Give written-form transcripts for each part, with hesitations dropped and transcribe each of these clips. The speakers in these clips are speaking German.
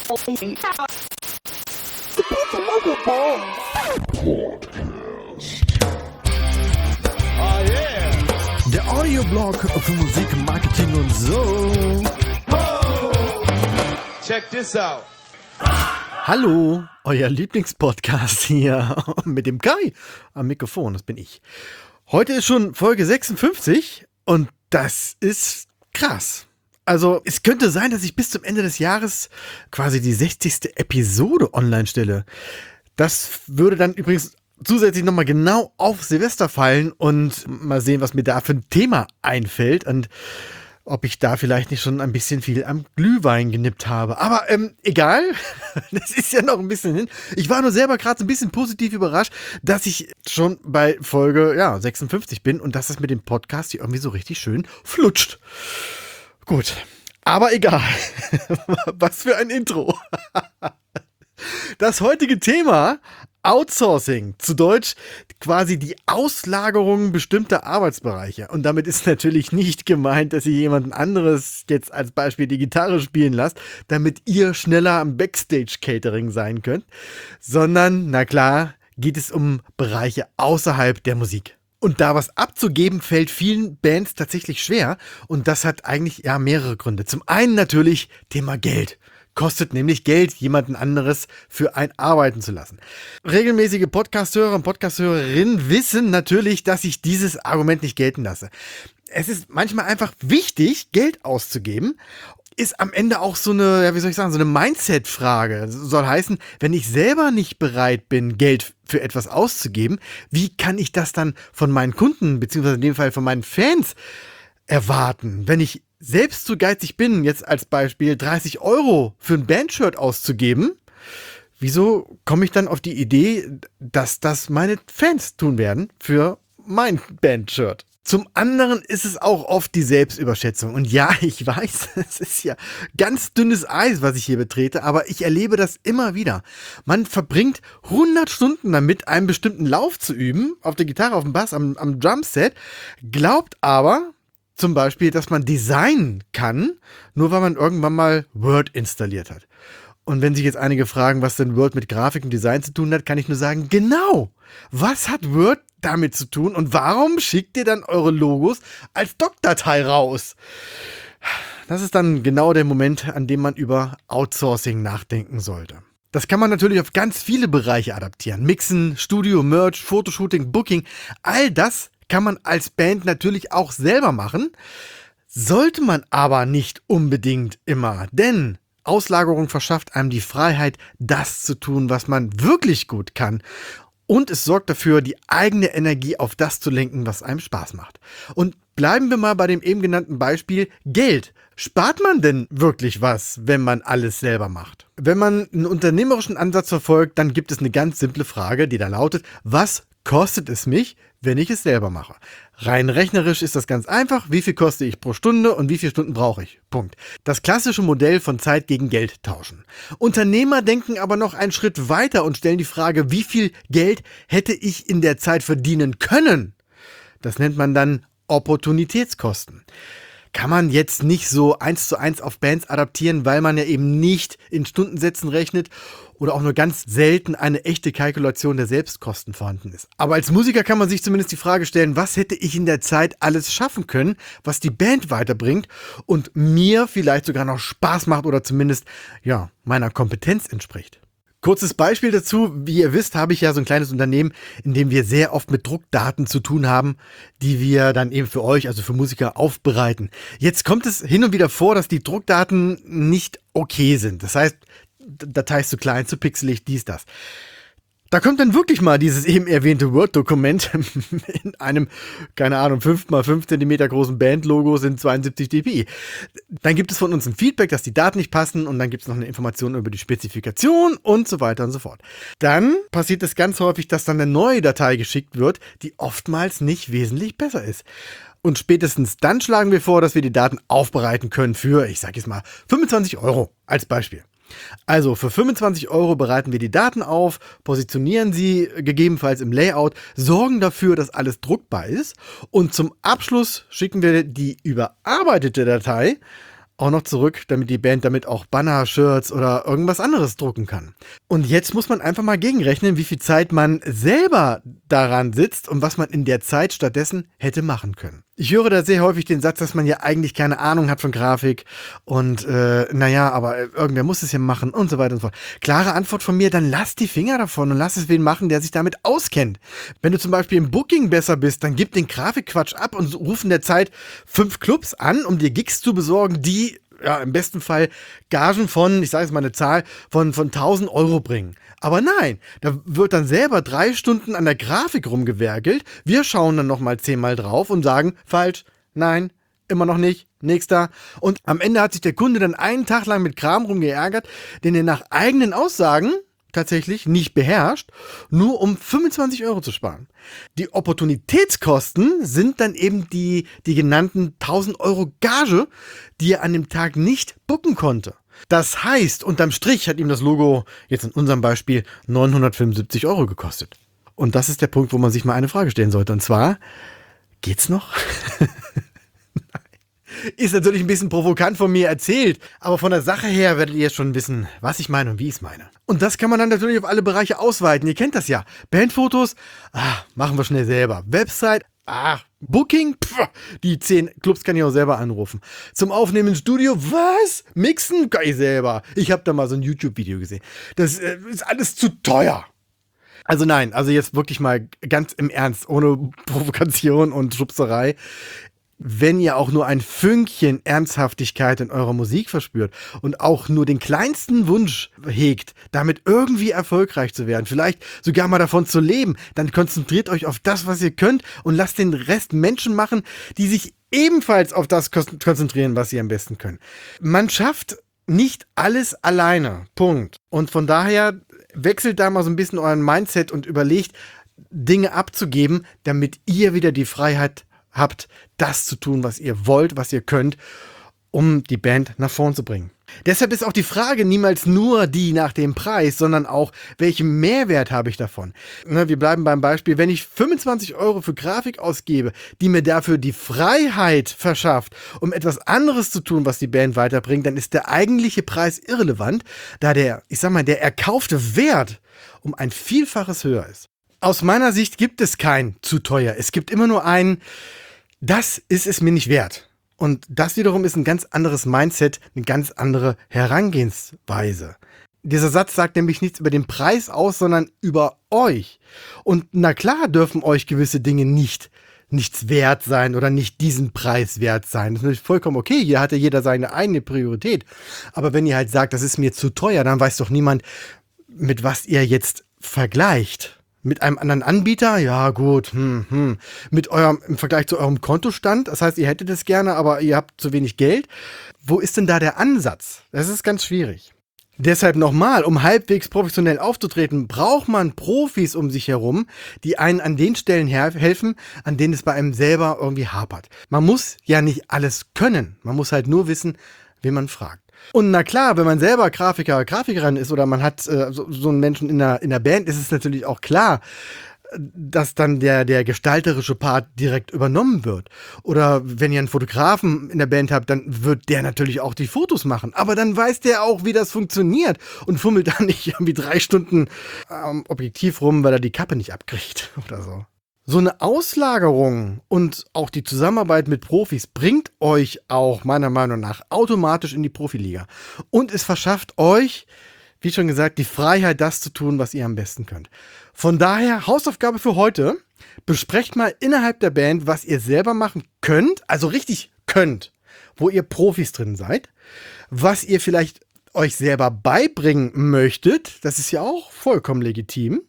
Der Audioblog für Musik, Marketing und so. Check this out. Hallo, euer Lieblingspodcast hier mit dem Kai am Mikrofon, das bin ich. Heute ist schon Folge 56 und das ist krass. Also es könnte sein, dass ich bis zum Ende des Jahres quasi die 60. Episode online stelle. Das würde dann übrigens zusätzlich nochmal genau auf Silvester fallen und mal sehen, was mir da für ein Thema einfällt und ob ich da vielleicht nicht schon ein bisschen viel am Glühwein genippt habe. Aber egal, das ist ja noch ein bisschen hin. Ich war nur selber gerade so ein bisschen positiv überrascht, dass ich schon bei Folge 56 bin und dass das mit dem Podcast hier irgendwie so richtig schön flutscht. Gut, aber egal. Was für ein Intro. Das heutige Thema Outsourcing, zu Deutsch quasi die Auslagerung bestimmter Arbeitsbereiche. Und damit ist natürlich nicht gemeint, dass ihr jemanden anderes jetzt als Beispiel die Gitarre spielen lasst, damit ihr schneller am Backstage-Catering sein könnt, sondern, na klar, geht es um Bereiche außerhalb der Musik. Und da was abzugeben, fällt vielen Bands tatsächlich schwer. Und das hat eigentlich mehrere Gründe. Zum einen natürlich Thema Geld. Kostet nämlich Geld, jemanden anderes für ein arbeiten zu lassen. Regelmäßige Podcast-Hörer und Podcast-Hörerinnen wissen natürlich, dass ich dieses Argument nicht gelten lasse. Es ist manchmal einfach wichtig, Geld auszugeben. Ist am Ende auch so eine, so eine Mindset-Frage. Soll heißen, wenn ich selber nicht bereit bin, Geld für etwas auszugeben, wie kann ich das dann von meinen Kunden, beziehungsweise in dem Fall von meinen Fans erwarten? Wenn ich selbst so geizig bin, jetzt als Beispiel 30 € für ein Bandshirt auszugeben, wieso komme ich dann auf die Idee, dass das meine Fans tun werden für mein Bandshirt? Zum anderen ist es auch oft die Selbstüberschätzung. Und ja, ich weiß, es ist ja ganz dünnes Eis, was ich hier betrete, aber ich erlebe das immer wieder. Man verbringt 100 Stunden damit, einen bestimmten Lauf zu üben, auf der Gitarre, auf dem Bass, am Drumset, glaubt aber zum Beispiel, dass man designen kann, nur weil man irgendwann mal Word installiert hat. Und wenn sich jetzt einige fragen, was denn Word mit Grafik und Design zu tun hat, kann ich nur sagen, genau, was hat Word damit zu tun und warum schickt ihr dann eure Logos als Doc-Datei raus? Das ist dann genau der Moment, an dem man über Outsourcing nachdenken sollte. Das kann man natürlich auf ganz viele Bereiche adaptieren. Mixen, Studio, Merch, Fotoshooting, Booking, all das kann man als Band natürlich auch selber machen, sollte man aber nicht unbedingt immer, denn Auslagerung verschafft einem die Freiheit, das zu tun, was man wirklich gut kann. Und es sorgt dafür, die eigene Energie auf das zu lenken, was einem Spaß macht. Und bleiben wir mal bei dem eben genannten Beispiel Geld. Spart man denn wirklich was, wenn man alles selber macht? Wenn man einen unternehmerischen Ansatz verfolgt, dann gibt es eine ganz simple Frage, die da lautet, was kostet es mich, wenn ich es selber mache? Rein rechnerisch ist das ganz einfach. Wie viel koste ich pro Stunde und wie viele Stunden brauche ich? Punkt. Das klassische Modell von Zeit gegen Geld tauschen. Unternehmer denken aber noch einen Schritt weiter und stellen die Frage, wie viel Geld hätte ich in der Zeit verdienen können? Das nennt man dann Opportunitätskosten. Kann man jetzt nicht so 1:1 auf Bands adaptieren, weil man ja eben nicht in Stundensätzen rechnet oder auch nur ganz selten eine echte Kalkulation der Selbstkosten vorhanden ist. Aber als Musiker kann man sich zumindest die Frage stellen, was hätte ich in der Zeit alles schaffen können, was die Band weiterbringt und mir vielleicht sogar noch Spaß macht oder zumindest meiner Kompetenz entspricht. Kurzes Beispiel dazu, wie ihr wisst, habe ich ja so ein kleines Unternehmen, in dem wir sehr oft mit Druckdaten zu tun haben, die wir dann eben für euch, also für Musiker, aufbereiten. Jetzt kommt es hin und wieder vor, dass die Druckdaten nicht okay sind. Das heißt, Datei ist zu klein, zu pixelig, dies, das. Da kommt dann wirklich mal dieses eben erwähnte Word-Dokument in einem, 5x5 cm großen Bandlogo sind 72 dpi. Dann gibt es von uns ein Feedback, dass die Daten nicht passen und dann gibt es noch eine Information über die Spezifikation und so weiter und so fort. Dann passiert es ganz häufig, dass dann eine neue Datei geschickt wird, die oftmals nicht wesentlich besser ist. Und spätestens dann schlagen wir vor, dass wir die Daten aufbereiten können für, ich sage jetzt mal, 25 € als Beispiel. Also für 25 € bereiten wir die Daten auf, positionieren sie gegebenenfalls im Layout, sorgen dafür, dass alles druckbar ist und zum Abschluss schicken wir die überarbeitete Datei auch noch zurück, damit die Band damit auch Banner, Shirts oder irgendwas anderes drucken kann. Und jetzt muss man einfach mal gegenrechnen, wie viel Zeit man selber daran sitzt und was man in der Zeit stattdessen hätte machen können. Ich höre da sehr häufig den Satz, dass man ja eigentlich keine Ahnung hat von Grafik und aber irgendwer muss es ja machen und so weiter und so fort. Klare Antwort von mir, dann lass die Finger davon und lass es wen machen, der sich damit auskennt. Wenn du zum Beispiel im Booking besser bist, dann gib den Grafikquatsch ab und ruf in der Zeit 5 Clubs an, um dir Gigs zu besorgen, die im besten Fall Gagen von, ich sage jetzt mal eine Zahl, von 1.000 Euro bringen. Aber nein, da wird dann selber 3 Stunden an der Grafik rumgewerkelt. Wir schauen dann nochmal 10-mal drauf und sagen, falsch, nein, immer noch nicht, nächster. Und am Ende hat sich der Kunde dann einen Tag lang mit Kram rumgeärgert, den er nach eigenen Aussagen tatsächlich nicht beherrscht, nur um 25 Euro zu sparen. Die Opportunitätskosten sind dann eben die genannten 1.000 Euro Gage, die er an dem Tag nicht booken konnte. Das heißt, unterm Strich hat ihm das Logo jetzt in unserem Beispiel 975 Euro gekostet. Und das ist der Punkt, wo man sich mal eine Frage stellen sollte. Und zwar, geht's noch? Ist natürlich ein bisschen provokant von mir erzählt, aber von der Sache her werdet ihr jetzt schon wissen, was ich meine und wie ich es meine. Und das kann man dann natürlich auf alle Bereiche ausweiten. Ihr kennt das ja. Bandfotos, machen wir schnell selber. Website, Booking, die 10 Clubs kann ich auch selber anrufen. Zum Aufnehmen im Studio, was? Mixen kann ich selber. Ich habe da mal so ein YouTube-Video gesehen. Das ist alles zu teuer. Also nein, also jetzt wirklich mal ganz im Ernst, ohne Provokation und Schubserei. Wenn ihr auch nur ein Fünkchen Ernsthaftigkeit in eurer Musik verspürt und auch nur den kleinsten Wunsch hegt, damit irgendwie erfolgreich zu werden, vielleicht sogar mal davon zu leben, dann konzentriert euch auf das, was ihr könnt und lasst den Rest Menschen machen, die sich ebenfalls auf das konzentrieren, was sie am besten können. Man schafft nicht alles alleine. Punkt. Und von daher wechselt da mal so ein bisschen euren Mindset und überlegt, Dinge abzugeben, damit ihr wieder die Freiheit habt, das zu tun, was ihr wollt, was ihr könnt, um die Band nach vorn zu bringen. Deshalb ist auch die Frage niemals nur die nach dem Preis, sondern auch, welchen Mehrwert habe ich davon? Wir bleiben beim Beispiel, wenn ich 25 Euro für Grafik ausgebe, die mir dafür die Freiheit verschafft, um etwas anderes zu tun, was die Band weiterbringt, dann ist der eigentliche Preis irrelevant, da der erkaufte Wert um ein Vielfaches höher ist. Aus meiner Sicht gibt es kein zu teuer. Es gibt immer nur ein, das ist es mir nicht wert. Und das wiederum ist ein ganz anderes Mindset, eine ganz andere Herangehensweise. Dieser Satz sagt nämlich nichts über den Preis aus, sondern über euch. Und na klar dürfen euch gewisse Dinge nichts wert sein oder nicht diesen Preis wert sein. Das ist natürlich vollkommen okay. Hier hatte jeder seine eigene Priorität. Aber wenn ihr halt sagt, das ist mir zu teuer, dann weiß doch niemand, mit was ihr jetzt vergleicht. Mit einem anderen Anbieter? Ja, gut. Im Vergleich zu eurem Kontostand, das heißt, ihr hättet es gerne, aber ihr habt zu wenig Geld. Wo ist denn da der Ansatz? Das ist ganz schwierig. Deshalb nochmal, um halbwegs professionell aufzutreten, braucht man Profis um sich herum, die einen an den Stellen helfen, an denen es bei einem selber irgendwie hapert. Man muss ja nicht alles können. Man muss halt nur wissen, wen man fragt. Und na klar, wenn man selber Grafikerin ist oder man hat so einen Menschen in der Band, ist es natürlich auch klar, dass dann der gestalterische Part direkt übernommen wird. Oder wenn ihr einen Fotografen in der Band habt, dann wird der natürlich auch die Fotos machen. Aber dann weiß der auch, wie das funktioniert und fummelt dann nicht irgendwie 3 Stunden am Objektiv rum, weil er die Kappe nicht abkriegt oder so. So eine Auslagerung und auch die Zusammenarbeit mit Profis bringt euch auch meiner Meinung nach automatisch in die Profiliga. Und es verschafft euch, wie schon gesagt, die Freiheit, das zu tun, was ihr am besten könnt. Von daher, Hausaufgabe für heute, besprecht mal innerhalb der Band, was ihr selber machen könnt, also richtig könnt, wo ihr Profis drin seid, was ihr vielleicht euch selber beibringen möchtet, das ist ja auch vollkommen legitim,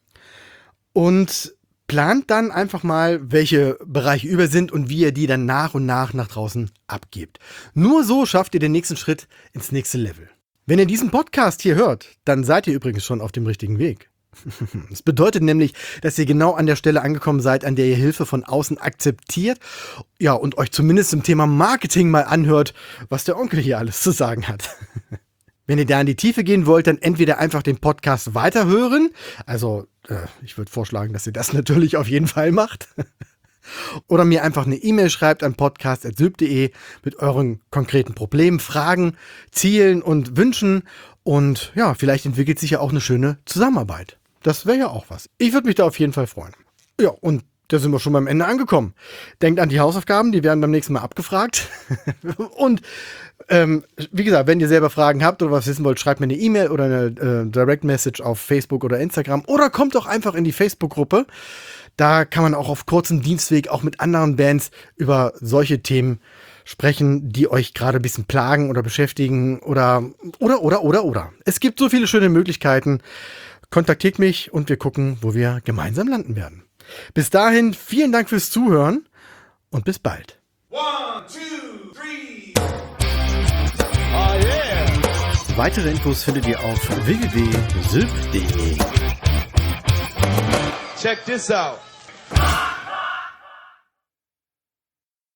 und plant dann einfach mal, welche Bereiche über sind und wie ihr die dann nach und nach draußen abgebt. Nur so schafft ihr den nächsten Schritt ins nächste Level. Wenn ihr diesen Podcast hier hört, dann seid ihr übrigens schon auf dem richtigen Weg. Das bedeutet nämlich, dass ihr genau an der Stelle angekommen seid, an der ihr Hilfe von außen akzeptiert, ja, und euch zumindest zum Thema Marketing mal anhört, was der Onkel hier alles zu sagen hat. Wenn ihr da in die Tiefe gehen wollt, dann entweder einfach den Podcast weiterhören. Also, ich würde vorschlagen, dass ihr das natürlich auf jeden Fall macht. oder mir einfach eine E-Mail schreibt an podcast@sylp.de mit euren konkreten Problemen, Fragen, Zielen und Wünschen. Und ja, vielleicht entwickelt sich ja auch eine schöne Zusammenarbeit. Das wäre ja auch was. Ich würde mich da auf jeden Fall freuen. Ja, und da sind wir schon beim Ende angekommen. Denkt an die Hausaufgaben, die werden beim nächsten Mal abgefragt. Und wie gesagt, wenn ihr selber Fragen habt oder was wissen wollt, schreibt mir eine E-Mail oder eine Direct Message auf Facebook oder Instagram oder kommt doch einfach in die Facebook-Gruppe. Da kann man auch auf kurzem Dienstweg auch mit anderen Bands über solche Themen sprechen, die euch gerade ein bisschen plagen oder beschäftigen oder. Es gibt so viele schöne Möglichkeiten. Kontaktiert mich und wir gucken, wo wir gemeinsam landen werden. Bis dahin, vielen Dank fürs Zuhören und bis bald. 1, 2, 3. Oh yeah! Weitere Infos findet ihr auf www.sylp.de. Check this out.